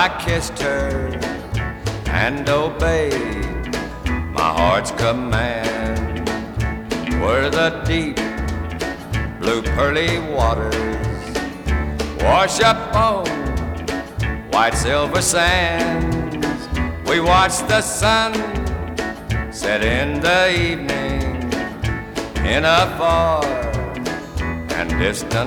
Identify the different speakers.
Speaker 1: I kissed her and obeyed my heart's command, where the deep blue pearly waters wash up on white silver sands. We watched the sun set in the evening in a far and distant